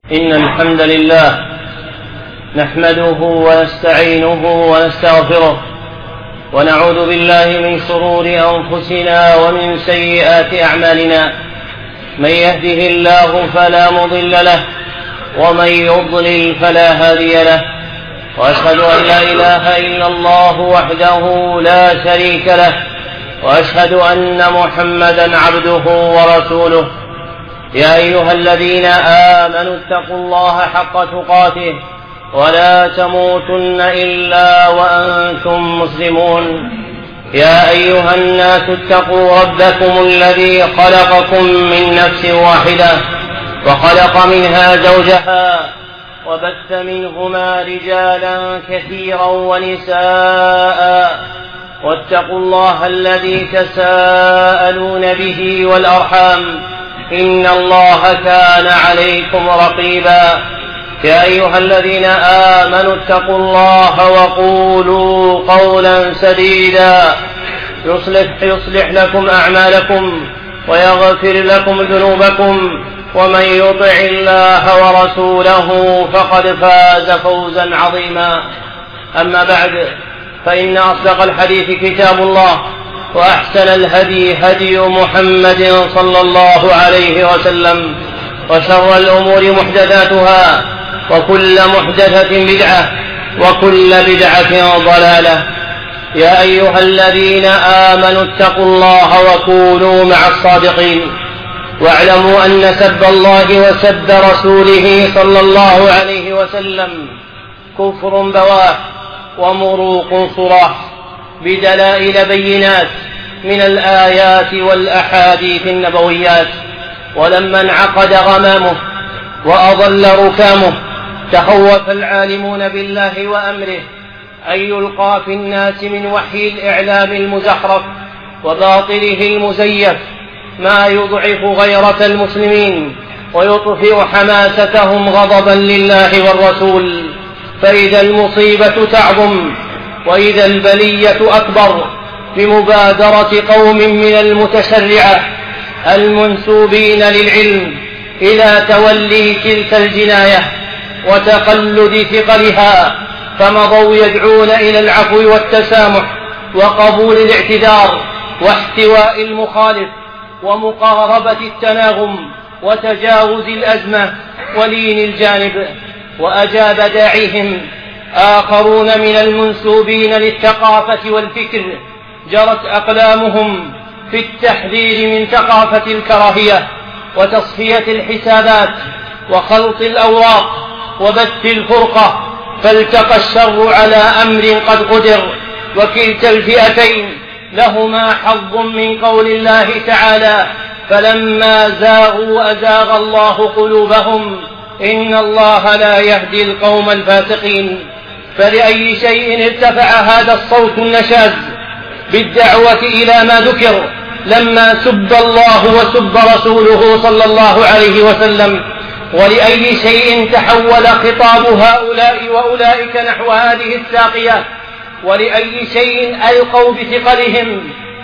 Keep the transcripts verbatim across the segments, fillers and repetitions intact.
إن الحمد لله نحمده ونستعينه ونستغفره ونعوذ بالله من شرور أنفسنا ومن سيئات أعمالنا. من يهده الله فلا مضل له ومن يضلل فلا هادي له، وأشهد أن لا إله إلا الله وحده لا شريك له، وأشهد أن محمدا عبده ورسوله. يا أيها الذين آمنوا اتقوا الله حق تقاته ولا تموتن إلا وأنتم مسلمون. يا أيها الناس اتقوا ربكم الذي خلقكم من نفس واحدة وخلق منها زوجها وبث منهما رجالا كثيرا ونساء، واتقوا الله الذي تساءلون به والأرحام إن الله كان عليكم رقيبا. يا أيها الذين آمنوا اتقوا الله وقولوا قولا سديدا يصلح, يصلح لكم أعمالكم ويغفر لكم ذنوبكم، ومن يطع الله ورسوله فقد فاز فوزا عظيما. أما بعد، فإن أصدق الحديث كتاب الله، وأحسن الهدي هدي محمد صلى الله عليه وسلم، وشر الأمور محدثاتها، وكل محدثة بدعة، وكل بدعة ضلالة. يا أيها الذين آمنوا اتقوا الله وكونوا مع الصادقين، واعلموا أن سب الله وسب رسوله صلى الله عليه وسلم كفر بواح ومروق صراح بدلائل بينات من الآيات والأحاديث النبويات. ولما انعقد غمامه وأضل ركامه تخوف العالمون بالله وأمره أن يلقى في الناس من وحي الإعلام المزخرف وباطله المزيف ما يضعف غيرة المسلمين ويطفئ حماستهم غضبا لله والرسول. فإذا المصيبة تعظم وإذا البلية أكبر بمبادرة قوم من المتشرعة المنسوبين للعلم إلى تولي تلك الجناية وتقلد ثقلها، فمضوا يدعون إلى العفو والتسامح وقبول الاعتذار واحتواء المخالف ومقاربة التناغم وتجاوز الأزمة ولين الجانب. وأجاب داعيهم آخرون من المنسوبين للثقافة والفكر جرت أقلامهم في التحذير من ثقافة الكراهية وتصفية الحسابات وخلط الأوراق وبث الفرقة، فالتقى الشر على أمر قد قدر، وكلتا الفئتين لهما حظ من قول الله تعالى: فلما زاغوا أزاغ الله قلوبهم إن الله لا يهدي القوم الفاسقين. فلأي شيء ارتفع هذا الصوت النشاز بالدعوة إلى ما ذكر لما سب الله وسب رسوله صلى الله عليه وسلم؟ ولأي شيء تحول خطاب هؤلاء وأولئك نحو هذه الساقية؟ ولأي شيء ألقوا بثقلهم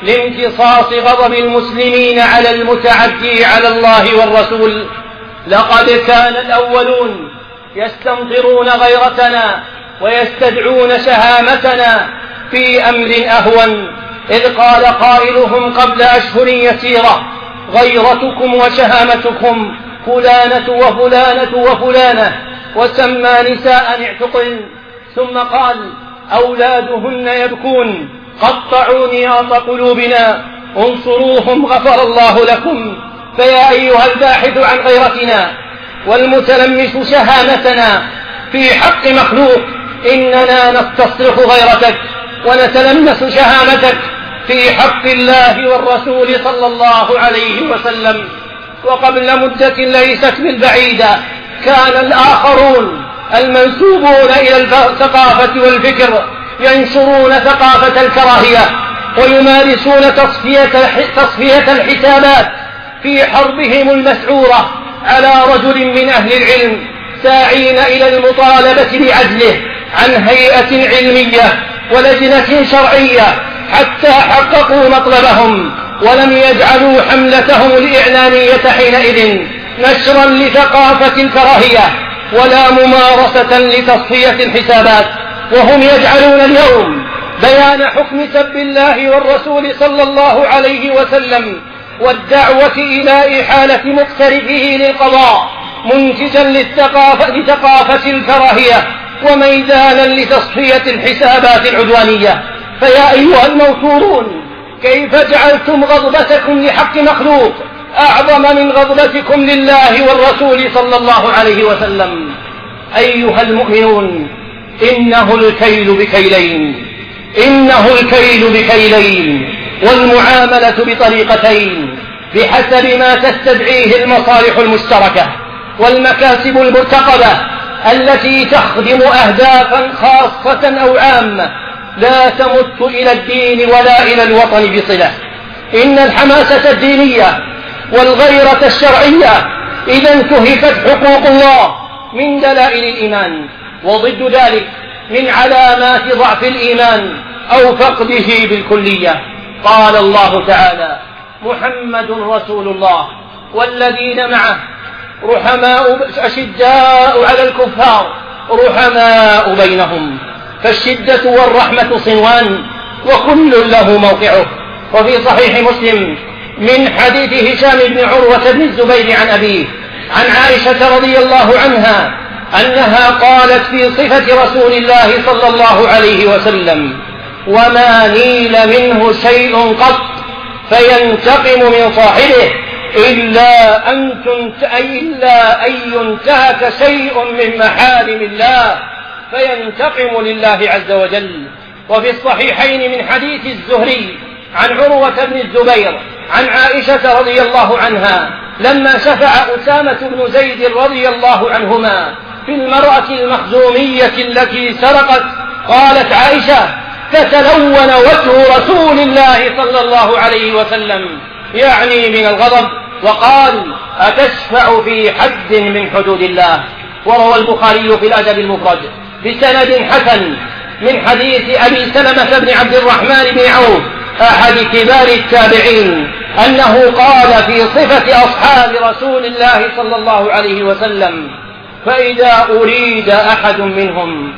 لامتصاص غضب المسلمين على المتعدي على الله والرسول؟ لقد كان الأولون يستمطرون غيرتنا ويستدعون شهامتنا في أمر أهون، إذ قال قائلهم قبل أشهر يسيرة: غيرتكم وشهامتكم فلانة وفلانة وفلانة، وسمى نساء اعتقل، ثم قال: أولادهن يبكون قطعوا نياط قلوبنا انصروهم غفر الله لكم. فيا أيها الباحث عن غيرتنا والمتلمس شهامتنا في حق مخلوق، إننا نستصرخ غيرتك ونتلمس شهامتك في حق الله والرسول صلى الله عليه وسلم. وقبل مدة ليست بالبعيدة كان الآخرون المنسوبون إلى الثقافة والفكر ينشرون ثقافة الكراهية ويمارسون تصفية, تصفية الحسابات في حربهم المسعورة على رجل من أهل العلم ساعين إلى المطالبة بعزله عن هيئة علمية ولجنة شرعية حتى حققوا مطلبهم، ولم يجعلوا حملتهم الإعلامية حينئذ نشرا لثقافة الكراهية ولا ممارسة لتصفية الحسابات، وهم يجعلون اليوم بيان حكم سب الله والرسول صلى الله عليه وسلم والدعوة إلى إحالة مقترفه للقضاء منتجا للثقافة لثقافة الكراهية وميدانا لتصفية الحسابات العدوانية. فيا أيها الموتورون، كيف جعلتم غضبتكم لحق مخلوق أعظم من غضبتكم لله والرسول صلى الله عليه وسلم؟ أيها المؤمنون، إنه الكيل بكيلين إنه الكيل بكيلين والمعاملة بطريقتين بحسب ما تستدعيه المصالح المشتركة والمكاسب المرتقبة التي تخدم أهدافا خاصة أو عامة لا تمت إلى الدين ولا إلى الوطن بصلة. إن الحماسة الدينية والغيرة الشرعية إذا انتهكت حقوق الله من دلائل الإيمان، وضد ذلك من علامات ضعف الإيمان أو فقده بالكلية. قال الله تعالى: محمد رسول الله والذين معه رحماء أشداء على الكفار رحماء بينهم، فالشدة والرحمة صنوان وكل له موقعه. وفي صحيح مسلم من حديث هشام بن عروة بن الزبير عن أبيه عن عائشة رضي الله عنها أنها قالت في صفة رسول الله صلى الله عليه وسلم: وما نيل منه شيء قط فينتقم من صاحبه إلا أن إلا أن ينتهك شيء من محارم الله فينتقم لله عز وجل. وفي الصحيحين من حديث الزهري عن عروة بن الزبير عن عائشة رضي الله عنها لما شفع أسامة بن زيد رضي الله عنهما في المرأة المخزومية التي سرقت، قالت عائشة: فتلون وجه رسول الله صلى الله عليه وسلم، يعني من الغضب، وقال: أتشفع في حد من حدود الله. وروى البخاري في الأدب المفرد بسند حسن من حديث أبي سلمة بن عبد الرحمن بن عوف أحد كبار التابعين أنه قال في صفة أصحاب رسول الله صلى الله عليه وسلم: فإذا أريد أحد منهم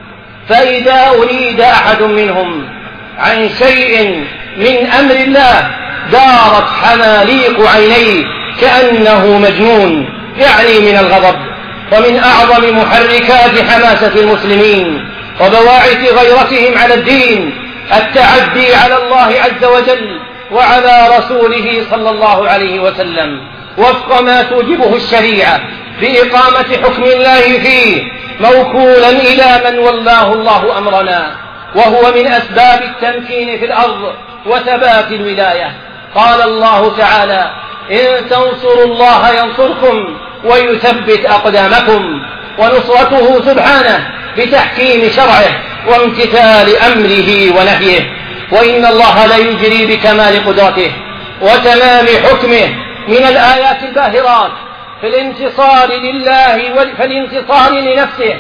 فإذا أريد أحد منهم عن شيء من أمر الله دارت حماليق عينيه كأنه مجنون، يعني من الغضب. ومن أعظم محركات حماسة المسلمين وبواعث غيرتهم على الدين التعدي على الله عز وجل وعلى رسوله صلى الله عليه وسلم وفق ما توجبه الشريعة بإقامة حكم الله فيه موكولا إلى من والله الله أمرنا، وهو من أسباب التمكين في الأرض وثبات الولاية. قال الله تعالى: إن تنصروا الله ينصركم ويثبت أقدامكم. ونصرته سبحانه بتحكيم شرعه وامتثال أمره ونهيه. وإن الله لا يجري بكمال قدرته وتمام حكمه من الآيات الباهرات في الانتصار لله فالانتصار لنفسه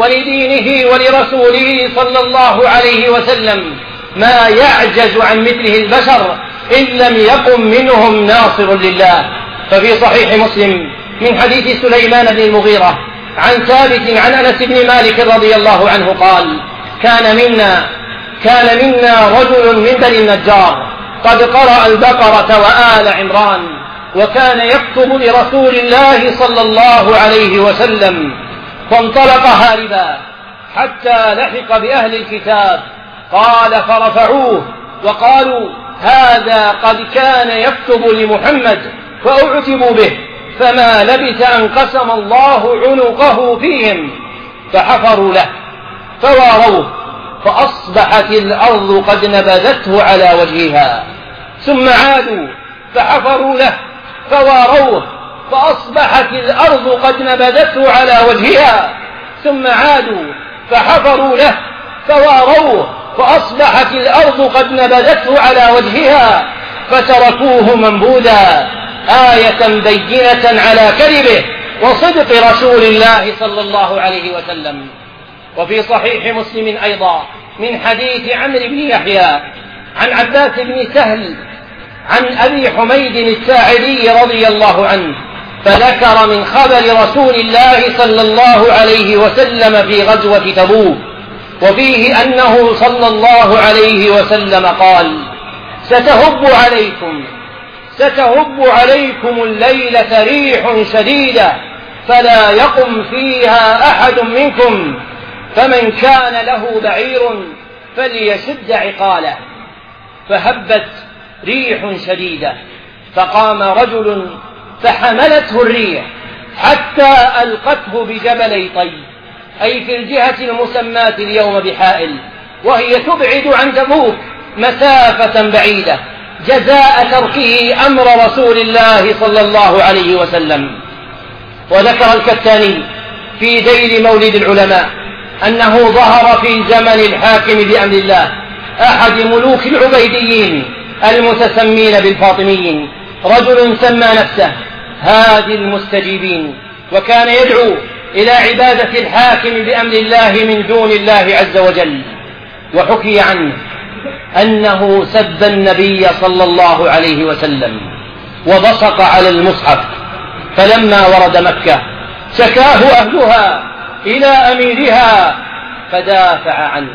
ولدينه ولرسوله صلى الله عليه وسلم ما يعجز عن مثله البشر إن لم يقم منهم ناصر لله. ففي صحيح مسلم من حديث سليمان بن المغيرة عن ثابت عن أنس بن مالك رضي الله عنه قال: كان منا كان منا رجل من بني النجار قد قرأ البقرة وآل عمران، وكان يكتب لرسول الله صلى الله عليه وسلم، فانطلق هاربا حتى لحق بأهل الكتاب. قال: فرفعوه وقالوا: هذا قد كان يكتب لمحمد، فأعتبوا به، فما لبث أن قسم الله عنقه فيهم، فحفروا له فواروه، فأصبحت الأرض قد نبذته على وجهها، ثم عادوا فحفروا له فواروه، فأصبحت الأرض قد نبذته على وجهها، ثم عادوا فحفروا له فواروه، فأصبحت الأرض قد نبذته على وجهها، فتركوه منبوذا، آية بينة على كذبه وصدق رسول الله صلى الله عليه وسلم. وفي صحيح مسلم أيضا من حديث عمرو بن يحيى عن عباس بن سهل عن أبي حميد الساعدي رضي الله عنه فذكر من خبر رسول الله صلى الله عليه وسلم في غزوة تبوك، وفيه أنه صلى الله عليه وسلم قال: ستهب عليكم ستهب عليكم الليلة ريح شديدة فلا يقم فيها أحد منكم، فمن كان له بعير فليشد عقاله. فهبت ريح شديدة، فقام رجل فحملته الريح حتى ألقته بجبلي طي، أي في الجهة المسماة اليوم بحائل، وهي تبعد عن تبوك مسافة بعيدة، جزاء تركه أمر رسول الله صلى الله عليه وسلم. وذكر الكتاني في ذيل مولد العلماء أنه ظهر في زمن الحاكم بأمر الله أحد ملوك العبيديين المتسمين بالفاطميين رجل سمى نفسه هادي المستجيبين، وكان يدعو إلى عبادة الحاكم بأمر الله من دون الله عز وجل. وحكي عنه أنه سب النبي صلى الله عليه وسلم وبصق على المصحف، فلما ورد مكة شكاه أهلها إلى أميرها فدافع عنه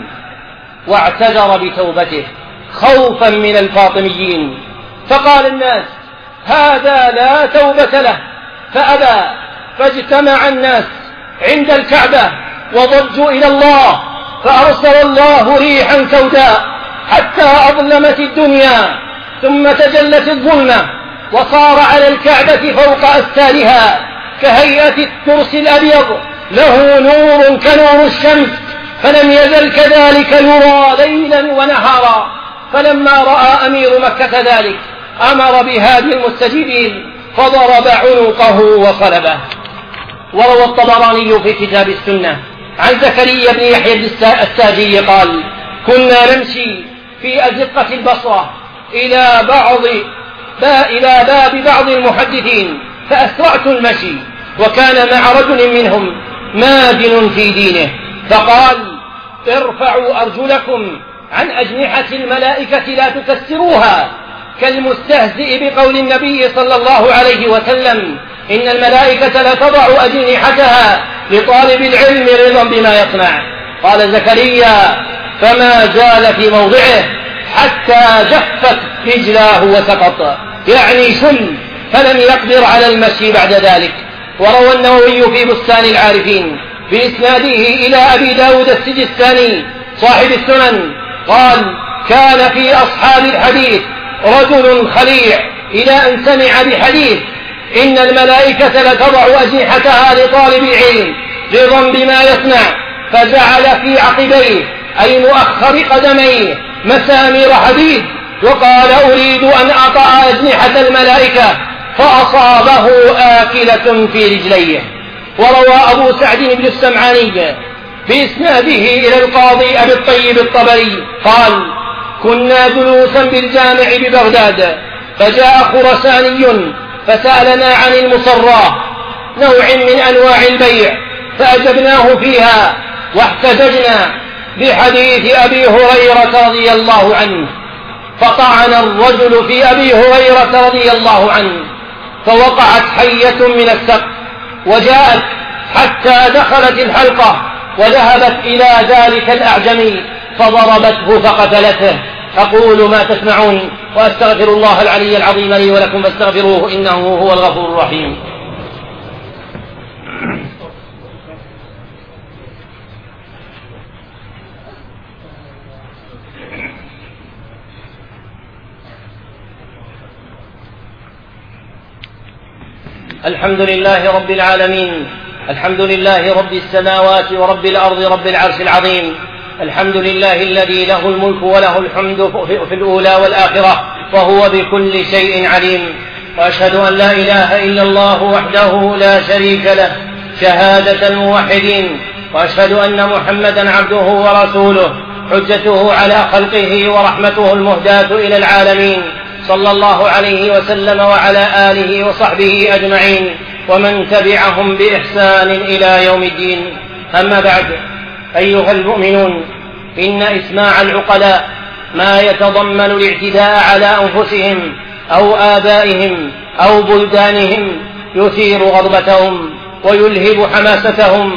واعتذر بتوبته خوفا من الفاطميين، فقال الناس: هذا لا توبة له، فأبى، فاجتمع الناس عند الكعبة وضجوا إلى الله، فأرسل الله ريحا سوداء حتى أظلمت الدنيا، ثم تجلت الظلمة وصار على الكعبة فوق أستارها كهيئة الترس الأبيض له نور كنور الشمس، فلم يزل كذلك يرى ليلا ونهارا. فلما رأى أمير مكة ذلك أمر بهادي المستجيبين فضرب عنقه وصلبه. وروى الطبراني في كتاب السنة عن زكريا بن يحيى الساجي قال: كنا نمشي في أزقة البصرة إلى بعض إلى باب بعض المحدثين فأسرعت المشي، وكان مع رجل منهم ماجن في دينه، فقال: ارفعوا أرجلكم عن أجنحة الملائكة لا تكسروها، كالمستهزئ بقول النبي صلى الله عليه وسلم: إن الملائكة لا تضع أجنحتها لطالب العلم رضا بما يصنع. قال زكريا: فما زال في موضعه حتى جفت رجلاه وسقط، يعني شل، فلم يقدر على المشي بعد ذلك. وروى النووي في بستان العارفين بإسناده إلى أبي داود السجستاني صاحب السنن قال: كان في أصحاب الحديث رجل خليع إلى أن سمع بحديث إن الملائكة لتضع أجنحتها لطالب العلم رضا بما يصنع، فجعل في عقبيه أي مؤخر قدميه مسامير حديد، وقال: أريد أن أطأ أجنحة الملائكة، فأصابه آكلة في رجليه. وروى أبو سعد بن السمعاني بإسناده إلى القاضي أبي الطيب الطبري قال: كنا جلوسا بالجامع ببغداد، فجاء خرساني فسألنا عن المصرى، نوع من أنواع البيع، فأجبناه فيها، واحتججنا بحديث أبي هريرة رضي الله عنه، فطعن الرجل في أبي هريرة رضي الله عنه، فوقعت حية من السقف وجاءت حتى دخلت الحلقة، وذهبت إلى ذلك الأعجمي فضربته فقتلته. أقول ما تسمعون وأستغفر الله العلي العظيم لي ولكم فاستغفروه إنه هو الغفور الرحيم. الحمد لله رب العالمين، الحمد لله رب السماوات ورب الأرض رب العرش العظيم، الحمد لله الذي له الملك وله الحمد في الأولى والآخرة وهو بكل شيء عليم. وأشهد أن لا إله إلا الله وحده لا شريك له شهادة الموحدين، وأشهد أن محمدا عبده ورسوله حجته على خلقه ورحمته المهداة إلى العالمين، صلى الله عليه وسلم وعلى آله وصحبه أجمعين ومن تبعهم بإحسان إلى يوم الدين. أما بعد، أيها المؤمنون، إن إسماع العقلاء ما يتضمن الاعتداء على أنفسهم أو آبائهم أو بلدانهم يثير غضبتهم ويلهب حماستهم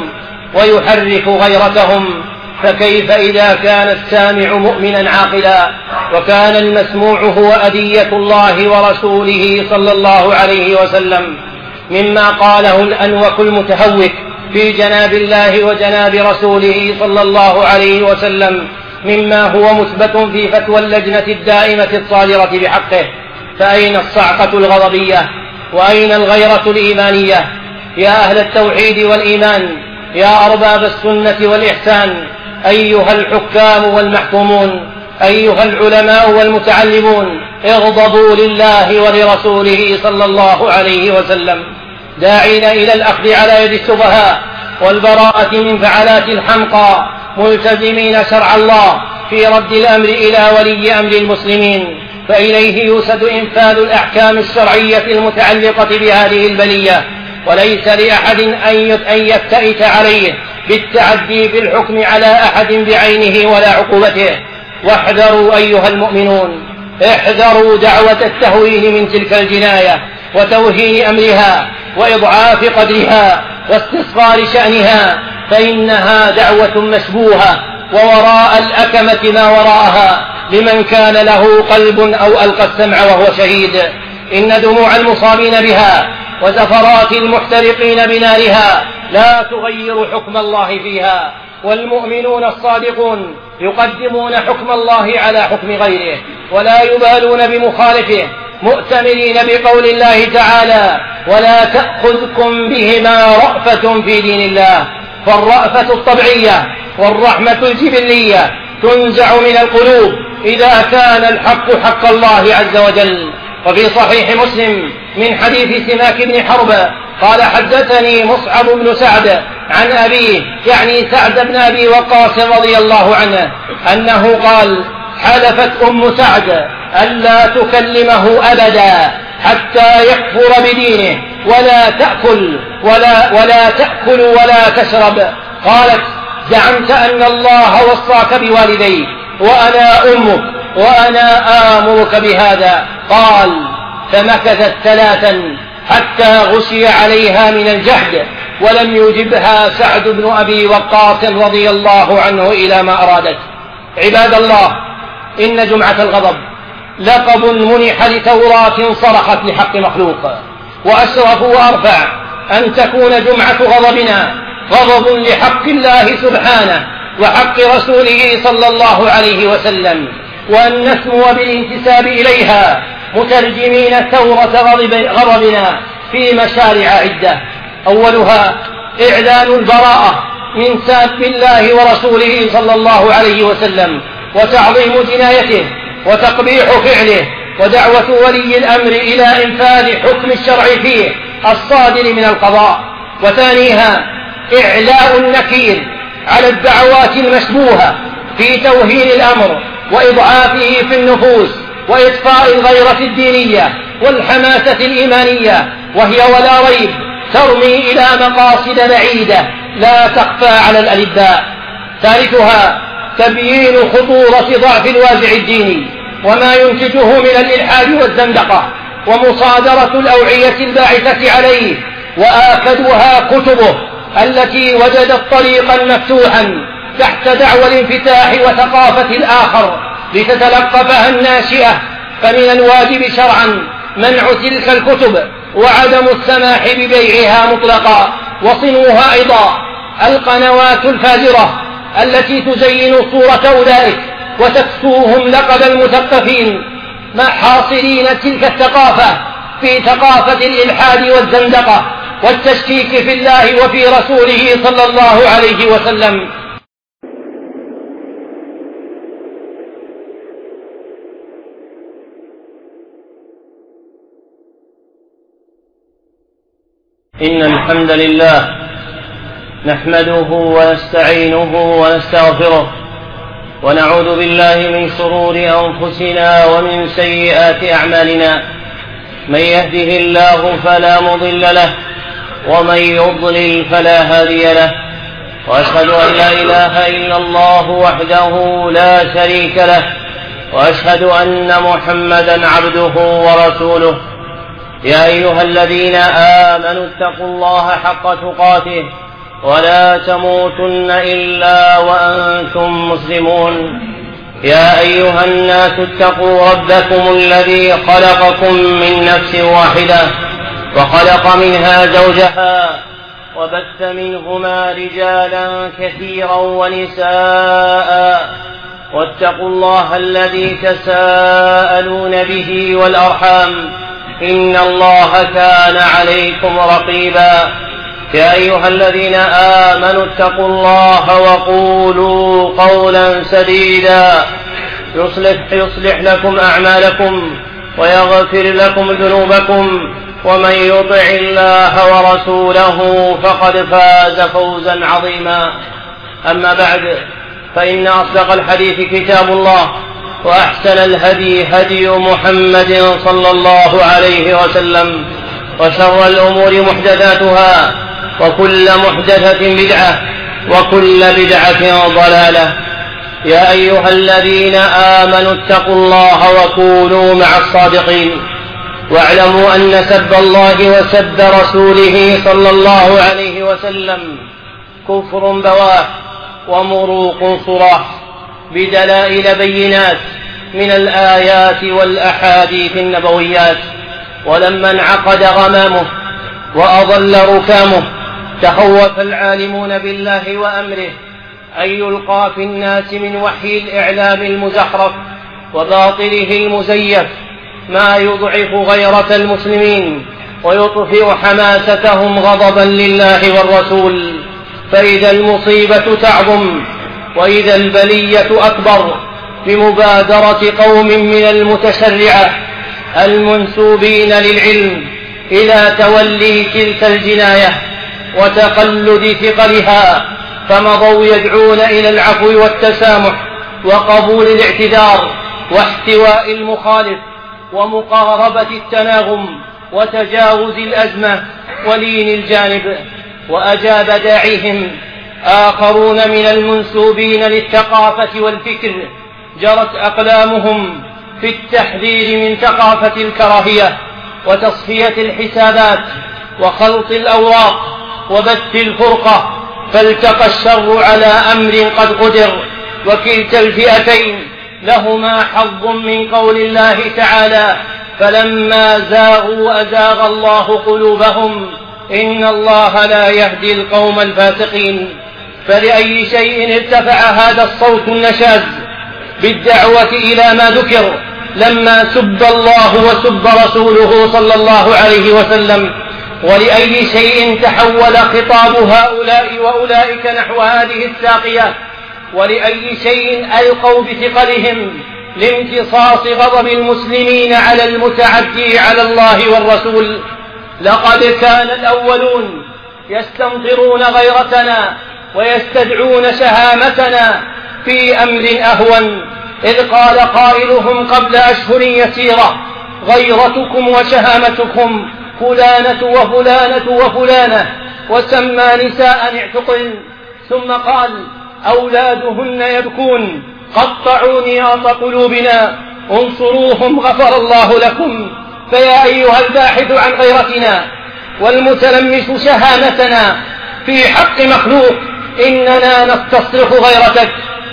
ويحرك غيرتهم، فكيف إذا كان السامع مؤمنا عاقلا وكان المسموع هو أدية الله ورسوله صلى الله عليه وسلم، مما قاله الأنوك المتهوك في جناب الله وجناب رسوله صلى الله عليه وسلم، مما هو مثبت في فتوى اللجنة الدائمة الصادرة بحقه. فأين الصعقة الغضبية وأين الغيرة الإيمانية؟ يا أهل التوحيد والإيمان، يا أرباب السنة والإحسان، أيها الحكام والمحكومون، أيها العلماء والمتعلمون، اغضبوا لله ولرسوله صلى الله عليه وسلم، داعين إلى الأخذ على يد السفهاء والبراءة من فعلات الحمقى، ملتزمين شرع الله في رد الأمر إلى ولي أمر المسلمين، فإليه يوسد إنفاذ الأحكام الشرعية المتعلقة بهذه البلية، وليس لأحد أن يفتئت عليه بالتعدي في الحكم على أحد بعينه ولا عقوبته. واحذروا أيها المؤمنون، احذروا دعوة التهوين من تلك الجناية وتوهين أمرها وإضعاف قدرها واستصغار شأنها، فإنها دعوة مشبوهة، ووراء الأكمة ما وراءها لمن كان له قلب أو ألقى السمع وهو شهيد. إن دموع المصابين بها وزفرات المحترقين بنارها لا تغير حكم الله فيها، والمؤمنون الصادقون يقدمون حكم الله على حكم غيره ولا يبالون بمخالفه، مؤتمرين بقول الله تعالى: ولا تأخذكم بهما رأفة في دين الله. فالرأفة الطبيعية والرحمة الجبلية تنزع من القلوب إذا كان الحق حق الله عز وجل. وفي صحيح مسلم من حديث سماك بن حرب قال: حدثني مصعب بن سعد عن أبيه، يعني سعد بن أبي وقاص رضي الله عنه، أنه قال: حلفت أم سعد ألا تكلمه أبدا حتى يكفر بدينه ولا تأكل ولا, ولا تأكل ولا تشرب. قالت: زعمت أن الله وصاك بوالديك وأنا أمك وأنا آمرك بهذا. قال: فمكثت ثلاثا حتى غشي عليها من الجهد، ولم يجبها سعد بن أبي وقاص رضي الله عنه إلى ما أرادت. عباد الله، إن جمعة الغضب لقب منح لتوراة صرخت لحق مخلوق، وأشرف وأرفع أن تكون جمعة غضبنا غضب لحق الله سبحانه وحق رسوله صلى الله عليه وسلم، وأن نسمو بالانتساب إليها مترجمين ثورة غضبنا في مشارع عدة. أولها إعلان البراءة من ساب الله ورسوله صلى الله عليه وسلم وتعظيم جنايته وتقبيح فعله، ودعوة ولي الأمر إلى إنفاذ حكم الشرع فيه الصادر من القضاء. وثانيها إعلاء النكير على الدعوات المشبوهة في توهين الأمر وإضعافه في النفوس وإطفاء الغيرة الدينية والحماسة الإيمانية، وهي ولا ريب ترمي إلى مقاصد بعيدة لا تخفى على الألباء. ثالثها تبيين خطورة ضعف الوازع الديني وما ينتجه من الإلحاد والزندقة ومصادرة الأوعية الباعثة عليه، وآكدها كتبه التي وجدت طريقا مفتوحا تحت دعوى الانفتاح وثقافة الآخر لتتلقفها الناشئة. فمن الواجب شرعا منع تلك الكتب وعدم السماح ببيعها مطلقا. وصنوها أيضا القنوات الفاجرة التي تزين صورة أولئك وتكسوهم لقب المثقفين، مع حاصرين تلك الثقافة في ثقافة الإلحاد والزندقة والتشكيك في الله وفي رسوله صلى الله عليه وسلم. إن الحمد لله نحمده ونستعينه ونستغفره، ونعوذ بالله من شرور أنفسنا ومن سيئات أعمالنا. من يهده الله فلا مضل له، ومن يضلل فلا هادي له، وأشهد أن لا إله إلا الله وحده لا شريك له، وأشهد أن محمدا عبده ورسوله. يا أيها الذين آمنوا اتقوا الله حق تقاته ولا تموتن إلا وأنتم مسلمون. يا أيها الناس اتقوا ربكم الذي خلقكم من نفس واحدة وخلق منها زوجها وبث منهما رجالا كثيرا ونساء واتقوا الله الذي تساءلون به والأرحام إن الله كان عليكم رقيبا. يا أيها الذين آمنوا اتقوا الله وقولوا قولا سديدا يصلح, يصلح لكم أعمالكم ويغفر لكم ذنوبكم ومن يطع الله ورسوله فقد فاز فوزا عظيما. أما بعد، فإن أصدق الحديث كتاب الله وأحسن الهدي هدي محمد صلى الله عليه وسلم وشر الأمور محدثاتها وكل محدثة بدعة وكل بدعة ضلالة. يا أيها الذين آمنوا اتقوا الله وكونوا مع الصادقين واعلموا أن سب الله وسب رسوله صلى الله عليه وسلم كفر بواح ومروق صراح بدلائل بينات من الآيات والأحاديث النبويات. ولما انعقد غمامه وأضل ركامه تخوف العالمون بالله وأمره أن يلقى في الناس من وحي الإعلام المزخرف وباطله المزيف ما يضعف غيرة المسلمين ويطفئ حماستهم غضبا لله والرسول. فإذا المصيبة تعظم وإذا البلية أكبر بمبادرة قوم من المتشرعة المنسوبين للعلم إلى تولي تلك الجناية وتقلد ثقلها، فمضوا يدعون إلى العفو والتسامح وقبول الاعتذار واحتواء المخالف ومقاربة التناغم وتجاوز الأزمة ولين الجانب. وأجاب داعيهم آخرون من المنسوبين للثقافة والفكر جرت أقلامهم في التحذير من ثقافة الكراهية وتصفية الحسابات وخلط الأوراق وبث الفرقة، فالتقى الشر على أمر قد قدر، وكلتا الفئتين لهما حظ من قول الله تعالى: فلما زاغوا أزاغ الله قلوبهم إن الله لا يهدي القوم الفاسقين. فلأي شيء ارتفع هذا الصوت النشاز بالدعوة إلى ما ذكر لما سب الله وسب رسوله صلى الله عليه وسلم؟ ولأي شيء تحول خطاب هؤلاء وأولئك نحو هذه الساقية؟ ولأي شيء ألقوا بثقلهم لامتصاص غضب المسلمين على المتعدي على الله والرسول؟ لقد كان الأولون يستمطرون غيرتنا ويستدعون شهامتنا في أمر أهون، إذ قال قائلهم قبل أشهر يسيرة: غيرتكم وشهامتكم فلانة وفلانة وفلانة، وسمى نساء اعتقن، ثم قال: أولادهن يبكون قطعوا نياط قلوبنا انصروهم غفر الله لكم. فيا أيها الباحث عن غيرتنا والمتلمس شهامتنا في حق مخلوق، إننا نستصرخ غيرتك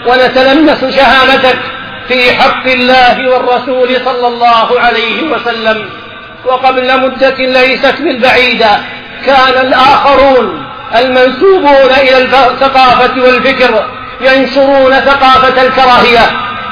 ونتلمس شهامتك في حق الله والرسول صلى الله عليه وسلم. وقبل مدة ليست بالبعيدة كان الآخرون المنسوبون إلى الثقافة والفكر ينشرون ثقافة الكراهية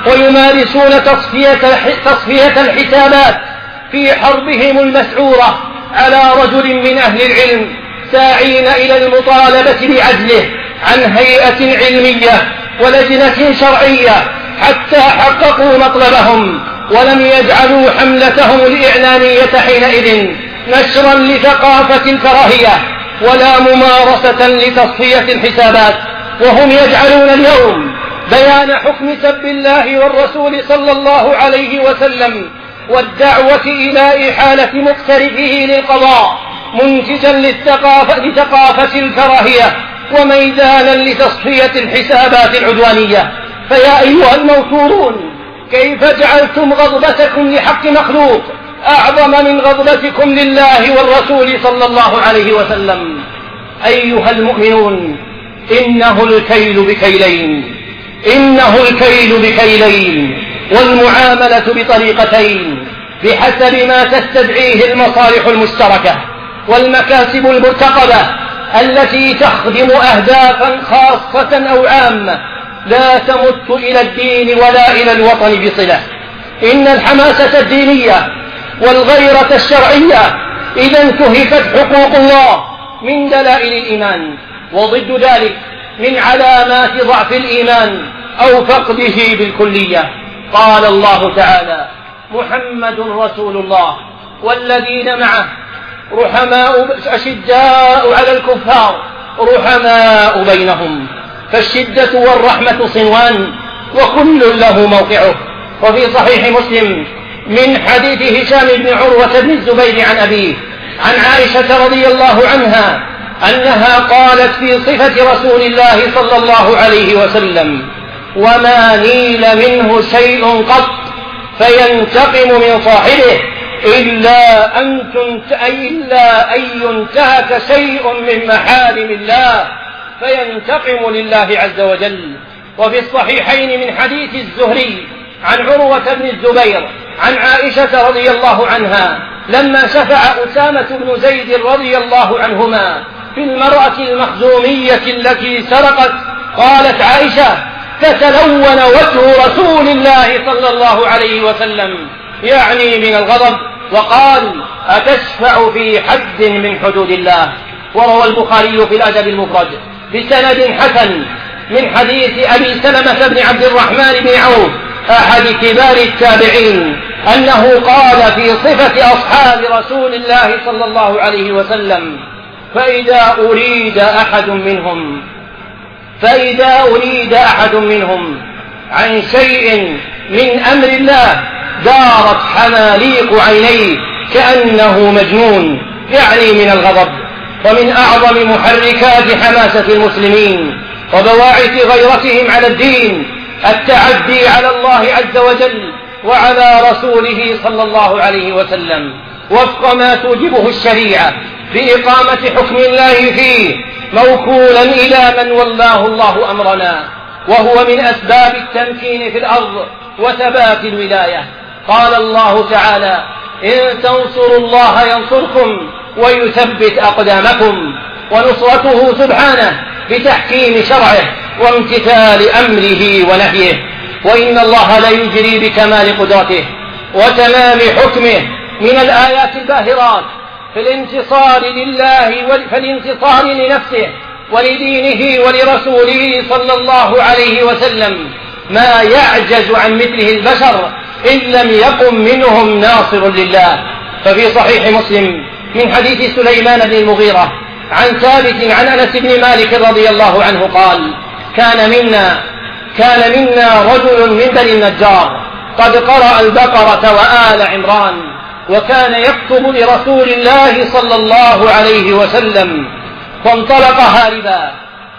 ويمارسون تصفية, تصفية الحسابات في حربهم المسعورة على رجل من أهل العلم ساعين إلى المطالبة بعزله عن هيئة علمية ولجنة شرعية حتى حققوا مطلبهم، ولم يجعلوا حملتهم الإعلامية حينئذ نشرا لثقافة الكراهية ولا ممارسة لتصفية الحسابات، وهم يجعلون اليوم بيان حكم سب الله والرسول صلى الله عليه وسلم والدعوة إلى إحالة مقترفه للقضاء منتجا للثقافة لثقافة الكراهية وميدانا لتصفية الحسابات العدوانية. فيا أيها الموتورون، كيف جعلتم غضبتكم لحق مخلوق أعظم من غضبتكم لله والرسول صلى الله عليه وسلم. أيها المؤمنون، إنه الكيل بكيلين إنه الكيل بكيلين والمعاملة بطريقتين بحسب ما تستدعيه المصالح المشتركة والمكاسب المرتقبة التي تخدم أهدافا خاصة أو عامة لا تمت إلى الدين ولا إلى الوطن بصلة. إن الحماسة الدينية والغيرة الشرعية إذا انتهكت حقوق الله من دلائل الإيمان، وضد ذلك من علامات ضعف الإيمان أو فقده بالكلية. قال الله تعالى: محمد رسول الله والذين معه رحماء أشداء على الكفار رحماء بينهم، فالشدة والرحمة صنوان وكل له موقعه. وفي صحيح مسلم من حديث هشام بن عروة بن الزبير عن أبيه عن عائشة رضي الله عنها أنها قالت في صفة رسول الله صلى الله عليه وسلم: وما نيل منه شيء قط فينتقم من صاحبه إلا أن إلا أن ينتهك شيء من محارم الله فينتقم لله عز وجل. وفي الصحيحين من حديث الزهري عن عروة بن الزبير عن عائشة رضي الله عنها لما شفع أسامة بن زيد رضي الله عنهما في المرأة المخزومية التي سرقت، قالت عائشة: فتلون وجه رسول الله صلى الله عليه وسلم، يعني من الغضب، وقال: أتشفع في حد من حدود الله. وروى البخاري في الأدب المفرد بسند حسن من حديث أبي سلمة بن عبد الرحمن بن عوف أحد كبار التابعين أنه قال في صفة أصحاب رسول الله صلى الله عليه وسلم: فإذا أريد أحد منهم فإذا أريد أحد منهم عن شيء من أمر الله دارت حماليق عينيه كأنه مجنون، يعني من الغضب. ومن أعظم محركات حماسة المسلمين وبواعث غيرتهم على الدين التعدي على الله عز وجل وعلى رسوله صلى الله عليه وسلم وفق ما توجبه الشريعة بإقامة حكم الله فيه موكولا إلى من ولاه الله أمرنا، وهو من أسباب التمكين في الأرض وثبات الولاية. قال الله تعالى: إن تنصروا الله ينصركم ويثبت أقدامكم. ونصرته سبحانه بتحكيم شرعه وامتثال أمره ونهيه. وإن الله لا يجري بكمال قدرته وتمام حكمه من الآيات الباهرات في الانتصار لله فالانتصار لنفسه ولدينه ولرسوله صلى الله عليه وسلم ما يعجز عن مثله البشر إن لم يقم منهم ناصر لله. ففي صحيح مسلم من حديث سليمان بن المغيرة عن ثابت عن أنس بن مالك رضي الله عنه قال: كان منا كان منا رجل من بني النجار قد قرأ البقرة وآل عمران، وكان يكتب لرسول الله صلى الله عليه وسلم، فانطلق هاربا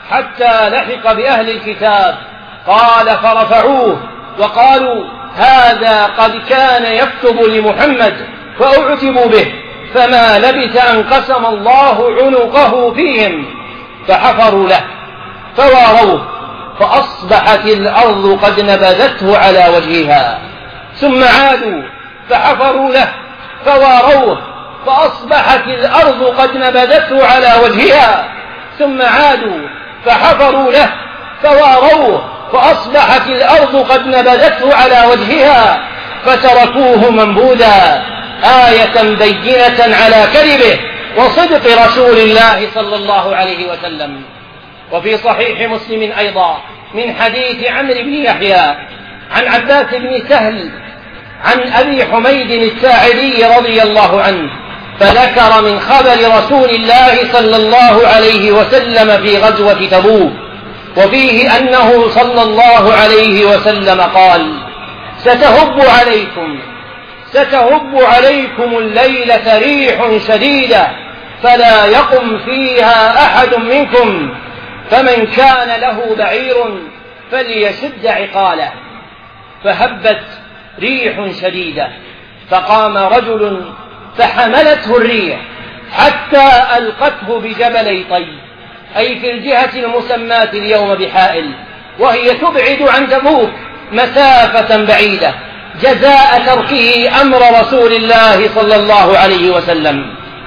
حتى لحق بأهل الكتاب. قال: فرفعوه وقالوا: هذا قد كان يكتب لمحمد، فأعتبوا به، فما لبث أن قسم الله عنقه فيهم، فحفروا له فواروه، فأصبحت الأرض قد نبذته على وجهها، ثم عادوا فحفروا له فواروه، فأصبحت الأرض قد نبذته على وجهها، ثم عادوا فحفروا له فواروه، فأصبحت الأرض قد نبذته على وجهها، فتركوه منبوذا، آية بينة على كذبه وصدق رسول الله صلى الله عليه وسلم. وفي صحيح مسلم أيضا من حديث عمرو بن يحيى عن عباس بن سهل عن أبي حميد الساعدي رضي الله عنه، فذكر من خبر رسول الله صلى الله عليه وسلم في غزوة تبوك، وفيه أنه صلى الله عليه وسلم قال: ستهب عليكم ستهب عليكم الليلة ريح شديدة فلا يقم فيها أحد منكم، فمن كان له بعير فليشد عقاله. فهبت ريح شديدة فقام رجل فحملته الريح حتى ألقته بجبلي طي، أي في الجهة المسماة اليوم بحائل، وهي تبعد عن تبوك مسافة بعيدة، جزاء تركه أمر رسول الله صلى الله عليه وسلم.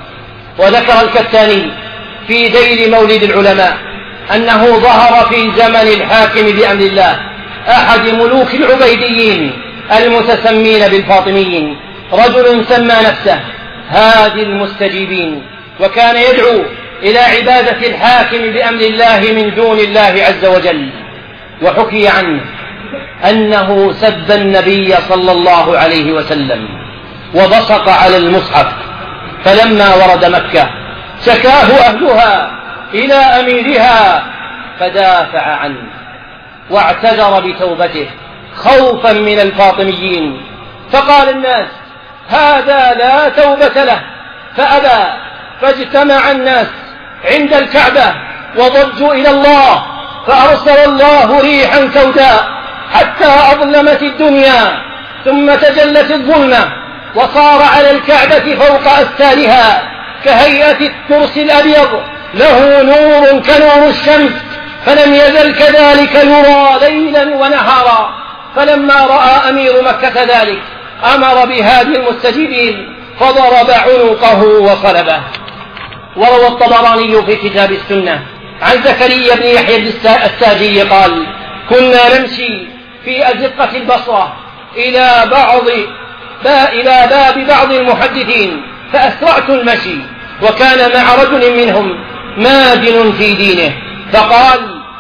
وذكر الكتاني في ذيل مولد العلماء أنه ظهر في زمن الحاكم بأمر الله أحد ملوك العبيديين المتسمين بالفاطميين رجل سمى نفسه هادي المستجيبين، وكان يدعو إلى عبادة الحاكم بأمر الله من دون الله عز وجل. وحكي عنه أنه سب النبي صلى الله عليه وسلم وبصق على المصحف، فلما ورد مكة شكاه أهلها إلى أميرها فدافع عنه واعتذر بتوبته خوفا من الفاطميين، فقال الناس هذا لا توبة له، فأبى، فاجتمع الناس عند الكعبة وضجوا إلى الله، فأرسل الله ريحا سوداء حتى أظلمت الدنيا، ثم تجلت الظلمة وصار على الكعبة فوق أستارها كهيئة الترس الأبيض له نور كنور الشمس، فلم يزل كذلك يرى ليلا ونهارا. فلما رأى أمير مكة ذلك أمر بهادي المستجيبين فضرب عنقه وصلبه. وروى الطبراني في كتاب السنة عن زكريا بن يحيى الساجي قال كنا نمشي في أزقة البصرة إلى بعض إلى باب بعض المحدثين فأسرعت المشي، وكان مع رجل منهم مادن في دينه، فقال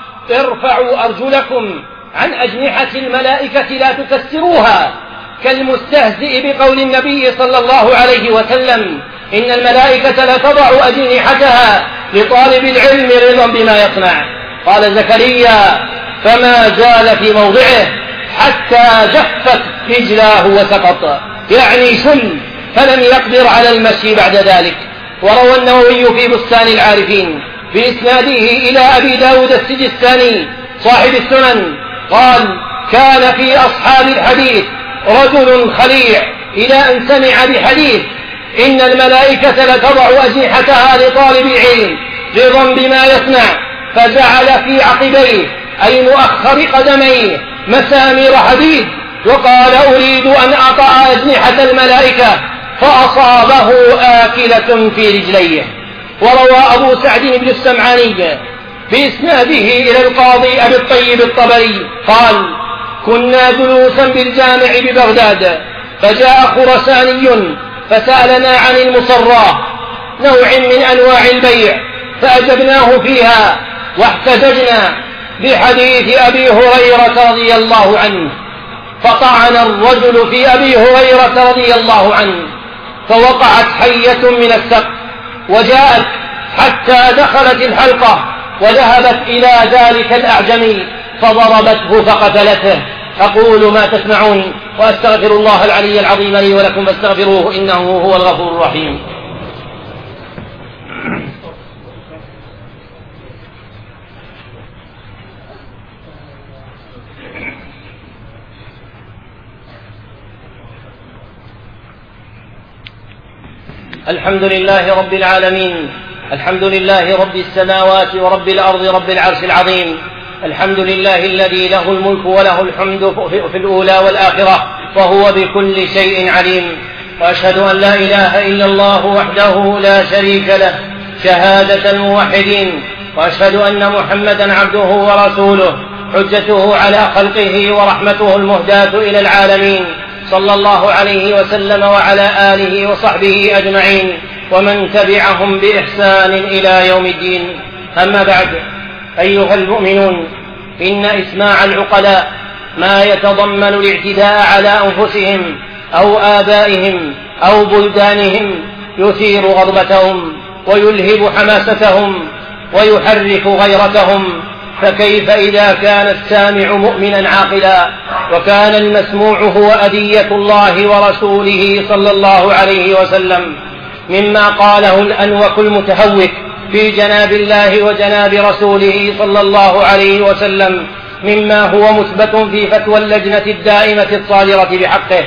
ارفعوا أرجلكم عن أجنحة الملائكة لا تكسروها، كالمستهزئ بقول النبي صلى الله عليه وسلم إن الملائكة لا تضع أجنحتها لطالب العلم رضا بما يصنع. قال زكريا فما زال في موضعه حتى جفت رجلاه وسقط، يعني شل، فلم يقدر على المشي بعد ذلك. وروى النووي في بستان العارفين بإسناده إلى أبي داود السجستاني صاحب السنن قال كان في أصحاب الحديث رجل خليع إلى أن سمع بحديث إن الملائكة لتضع أجنحتها لطالب العلم رضا بما يصنع، فجعل في عقبيه أي مؤخر قدميه مسامير حديد، وقال أريد أن أطأ أجنحة الملائكة، فأصابه آكلة في رجليه. وروى أبو سعد بن السمعاني بإسناده إلى القاضي أبي الطيب الطبري قال كنا جلوسا بالجامع ببغداد، فجاء خرساني فسألنا عن المصرى نوع من أنواع البيع، فأجبناه فيها واحتججنا بحديث أبي هريرة رضي الله عنه، فطعن الرجل في أبي هريرة رضي الله عنه، فوقعت حية من السقف وجاءت حتى دخلت الحلقة، وذهبت إلى ذلك الأعجمي فضربته فقتلته. أقول ما تسمعون وأستغفر الله العلي العظيم لي ولكم فاستغفروه إنه هو الغفور الرحيم. الحمد لله رب العالمين، الحمد لله رب السماوات ورب الأرض رب العرش العظيم، الحمد لله الذي له الملك وله الحمد في الأولى والآخرة وهو بكل شيء عليم. وأشهد أن لا إله إلا الله وحده لا شريك له شهادة الموحدين، وأشهد أن محمدا عبده ورسوله حجته على خلقه ورحمته المهداة إلى العالمين، صلى الله عليه وسلم وعلى آله وصحبه أجمعين ومن تبعهم بإحسان إلى يوم الدين. أما بعد، أيها المؤمنون، إن إسماع العقلاء ما يتضمن الاعتداء على أنفسهم أو آبائهم أو بلدانهم يثير غضبتهم ويلهب حماستهم ويحرك غيرتهم، فكيف إذا كان السامع مؤمنا عاقلا وكان المسموع هو أدية الله ورسوله صلى الله عليه وسلم، مما قاله الأنوك المتهوك في جناب الله وجناب رسوله صلى الله عليه وسلم، مما هو مثبت في فتوى اللجنة الدائمة الصادرة بحقه.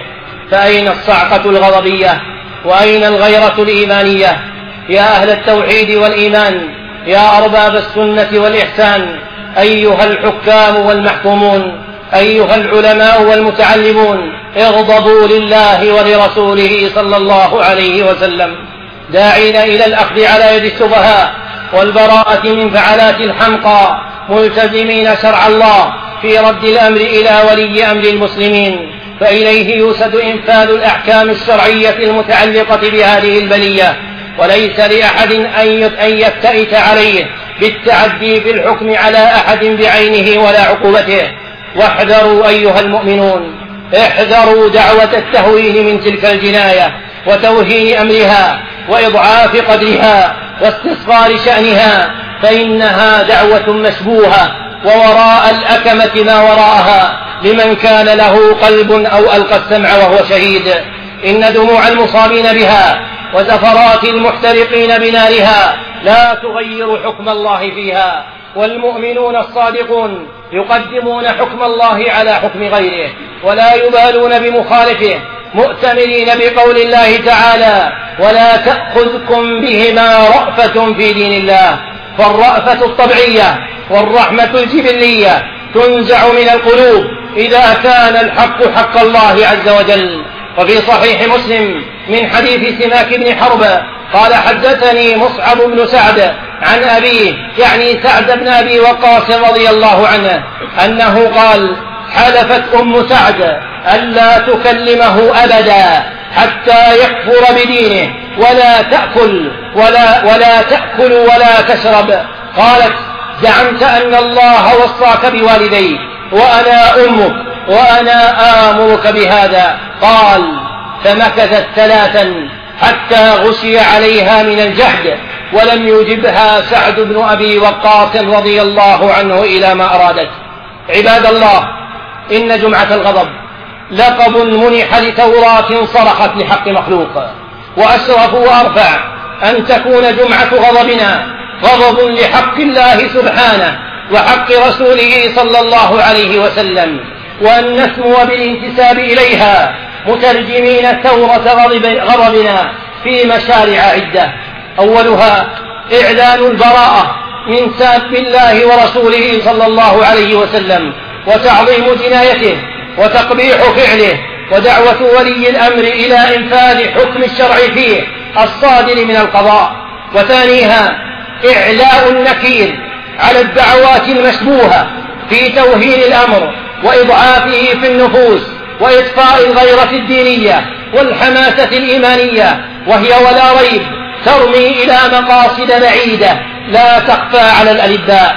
فأين الصعقة الغضبية وأين الغيرة الإيمانية؟ يا أهل التوحيد والإيمان، يا أرباب السنة والإحسان، أيها الحكام والمحكومون، أيها العلماء والمتعلمون، اغضبوا لله ولرسوله صلى الله عليه وسلم، داعين إلى الأخذ على يد السفهاء والبراءة من فعلات الحمقى، ملتزمين شرع الله في رد الأمر إلى ولي أمر المسلمين، فإليه يوسد إنفاذ الأحكام الشرعية المتعلقة بهذه البلية، وليس لأحد أن يفتئت عليه بالتعدي في الحكم على أحد بعينه ولا عقوبته. واحذروا أيها المؤمنون، احذروا دعوة التهوين من تلك الجناية وتوهين أمرها وإضعاف قدرها واستصغار شأنها، فإنها دعوة مشبوهة، ووراء الأكمة ما وراءها لمن كان له قلب أو ألقى السمع وهو شهيد. إن دموع المصابين بها وزفرات المحترقين بنارها لا تغير حكم الله فيها، والمؤمنون الصادقون يقدمون حكم الله على حكم غيره ولا يبالون بمخالفه، مؤتمرين بقول الله تعالى: ولا تأخذكم بهما رأفة في دين الله. فالرأفة الطبيعية والرحمة الجبلية تنزع من القلوب إذا كان الحق حق الله عز وجل. وفي صحيح مسلم من حديث سماك بن حرب قال: حدثني مصعب بن سعد عن أبيه، يعني سعد بن أبي وقاص رضي الله عنه، أنه قال: حلفت أم سعد ألا تكلمه أبدا حتى يكفر بدينه ولا تأكل ولا, ولا تأكل ولا تشرب. قالت: زعمت أن الله وصاك بوالديك وأنا أمك وأنا آمرك بهذا. قال: فمكثت ثلاثا حتى غشي عليها من الجهد، ولم يجبها سعد بن أبي وقاص رضي الله عنه إلى ما أرادت. عباد الله، إن جمعة الغضب لقب منح لتوراة صرخت لحق مخلوق، وأشرف وأرفع أن تكون جمعة غضبنا غضب لحق الله سبحانه وحق رسوله صلى الله عليه وسلم، وأن نسمو بالانتساب إليها مترجمين ثورة غضبنا في مشارع عدة. أولها إعلان البراءة من ساب الله ورسوله صلى الله عليه وسلم وتعظيم جنايته وتقبيح فعله، ودعوة ولي الأمر إلى إنفاذ حكم الشرع فيه الصادر من القضاء. وثانيها إعلاء النكير على الدعوات المشبوهة في توهين الأمر وإضعافه في النفوس وإطفاء الغيرة الدينية والحماسة الإيمانية، وهي ولا ريب ترمي إلى مقاصد بعيدة لا تخفى على الألباء.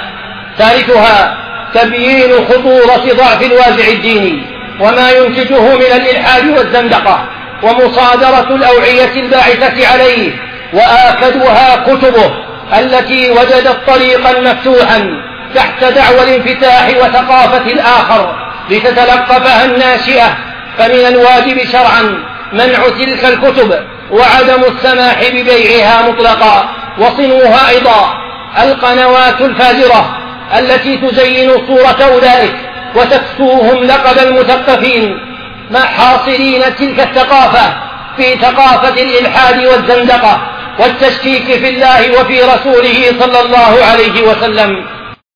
ثالثها تبيين خطورة ضعف الوازع الديني وما ينتجه من الإلحاد والزندقة ومصادرة الأوعية الباعثة عليه، وآكدها كتبه التي وجدت طريقا مفتوحا تحت دعوى الانفتاح وثقافة الآخر لتتلقفها الناشئة. فمن الواجب شرعا منع تلك الكتب وعدم السماح ببيعها مطلقا. وصنوها أيضا القنوات الفاجرة التي تزين صورة أولئك وتكسوهم لقب المثقفين، مع حاصرين تلك الثقافة في ثقافة الإلحاد والزندقة والتشكيك في الله وفي رسوله صلى الله عليه وسلم.